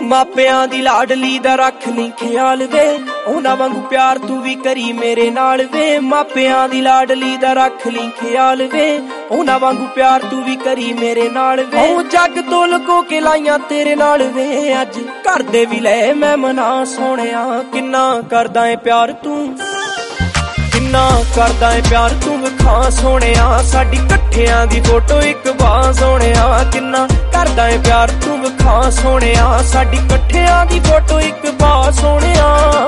ਮਾਪਿਆਂ ਦੀ ਲਾਡਲੀ ਦਾ ਰੱਖ ਲਈ ਖਿਆਲ ਵੇ, ਉਹਨਾਂ ਵਾਂਗੂ ਪਿਆਰ ਤੂੰ ਵੀ ਕਰੀ ਮੇਰੇ ਨਾਲ ਵੇ। ਮਾਪਿਆਂ ਦੀ ਲਾਡਲੀ ਦਾ ਰੱਖ ਲਈ ਖਿਆਲ ਵੇ, ਉਹਨਾਂ ਵਾਂਗੂ ਪਿਆਰ ਤੂੰ ਵੀ ਕਰੀ ਮੇਰੇ ਨਾਲ ਵੇ। ਉਹ ਜੱਗ ਤੋਂ ਲੁਕੋ ਕੇ ਲਾਈਆਂ ਤੇਰੇ ਨਾਲ ਵੇ, ਅੱਜ ਘਰ ਦੇ ਵੀ ਲੈ ਮੈਂ ਮਨਾ ਸੋਹਣਿਆ। ਕਿੰਨਾ ਕਰਦਾ ਏ ਪਿਆਰ ਤੂੰ, ਕਿੰਨਾ ਕਰਦਾ ਏ ਪਿਆਰ ਤੂੰ ਵਿਖਾ ਸੋਹਣਿਆ। ਸਾਡੀ ਇਕੱਠਿਆਂ ਦੀ ਫੋਟੋ ਇੱਕ ਵਾਰ ਸੋਹਣਿਆ। ਕਿੰਨਾ ਕਰਦਾ ਏ ਪਿਆਰ ਤੂੰ ਵਿਖਾ ਸੋਹਣਿਆ। ਸਾਡੀ ਇਕੱਠਿਆਂ ਦੀ ਫੋਟੋ ਇੱਕ ਵਾਰ ਸੋਹਣਿਆ।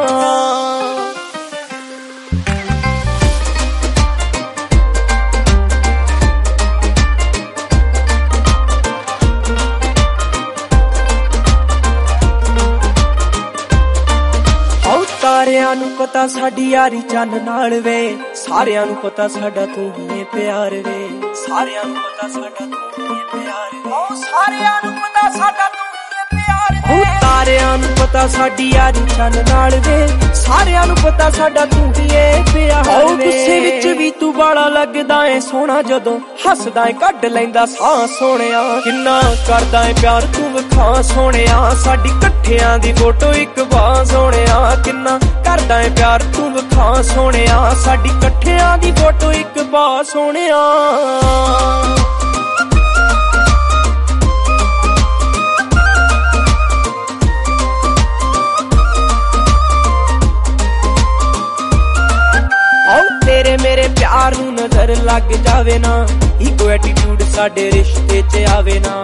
ਸਾਰਿਆਂ ਨੂੰ ਪਤਾ ਸਾਡੀ ਯਾਰੀ ਚੰਨ ਨਾਲ ਵੇ, ਸਾਰਿਆਂ ਨੂੰ ਪਤਾ ਸਾਡਾ ਤੂੰ ਹੀ ਪਿਆਰ ਵੇ। ਸਾਰਿਆਂ ਨੂੰ ਪਤਾ ਸਾਡਾ ਤੂੰ ਹੀ ਪਿਆਰ ਵੇ, ਓ ਸਾਰਿਆਂ ਨੂੰ ਪਤਾ ਸਾਡਾ ਤੂੰ ਹੀ ਪਿਆਰ ਵੇ। ਸਾਰਿਆਂ ਨੂੰ ਪਤਾ ਸਾਡੀ ਯਾਰੀ ਚੰਨ ਨਾਲ ਵੇ, ਸਾਰਿਆਂ ਨੂੰ ਪਤਾ ਸਾਡਾ ਤੂੰ ਹੀ ਪਿਆਰ ਵੇ। ਓ ਗੁੱਸੇ ਵਿੱਚ ਵੀ ਤੂੰ ਬਾਲਾ ਲੱਗਦਾ ਏ ਸੋਹਣਾ, ਜਦੋਂ ਹੱਸਦਾ ਏ ਕੱਢ ਲੈਂਦਾ ਸਾਹ ਸੋਹਣਿਆ। ਕਿੰਨਾ ਕਰਦਾ ਏ ਪਿਆਰ ਤੂੰ ਵਿਖਾ ਸੋਹਣਿਆ। ਸਾਡੀ ਇਕੱਠਿਆਂ ਦੀ ਫੋਟੋ ਇੱਕ ਵਾਰ ਸੋਹਣਿਆ। ਕਿੰਨਾ ਕਰਦਾ ਏ ਪਿਆਰ ਤੂੰ ਵਿਖਾ ਸੋਹਣਿਆ। ਸਾਡੀ ਇਕੱਠਿਆਂ ਦੀ ਫੋਟੋ ਇੱਕ ਵਾਰ ਸੋਹਣਿਆ। ਤੇਰੇ ਮੇਰੇ ਪਿਆਰ ਨੂੰ ਨਜ਼ਰ ਲੱਗ ਜਾਵੇ ਨਾ, ਈਗੋ ਐਟੀਟਿਊਡ ਸਾਡੇ ਰਿਸ਼ਤੇ 'ਚ ਆਵੇ ਨਾ।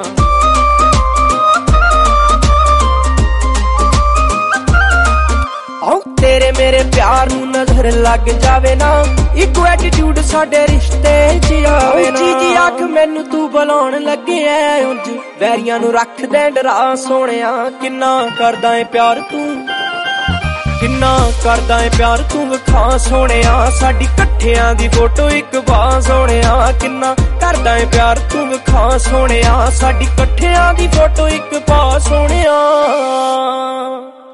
ਤੇਰੇ ਮੇਰੇ ਪਿਆਰ ਨੂੰ ਨਜ਼ਰ ਲੱਗ ਜਾਵੇ ਨਾ, ਈਗੋ ਐਟੀਟਿਊਡ ਸਾਡੇ ਰਿਸ਼ਤੇ 'ਚ ਆਵੇ ਨਾ। ਜੀ ਆਖ ਮੈਨੂੰ ਤੂੰ ਬੁਲਾਉਣ ਲੱਗਿਆ, ਉਂਝ ਵੈਰੀਆਂ ਨੂੰ ਰੱਖ ਦੇ ਡਰਾ ਸੋਹਣਿਆ। ਕਿੰਨਾ ਕਰਦਾ ਏ ਪਿਆਰ ਤੂੰ, ਕਿੰਨਾ ਕਰਦਾ ਏ ਪਿਆਰ ਤੂੰ ਵਿਖਾ ਸੋਹਣਿਆ। ਸਾਡੀ ਇਕੱਠਿਆਂ ਦੀ ਫੋਟੋ ਇੱਕ ਵਾਰ ਸੋਹਣਿਆ। ਕਿੰਨਾ ਕਰਦਾ ਏ ਪਿਆਰ ਤੂੰ ਵਿਖਾ ਸੋਹਣਿਆ। ਸਾਡੀ ਇਕੱਠਿਆਂ ਦੀ ਫੋਟੋ ਇੱਕ ਵਾਰ ਸੋਹਣਿਆ।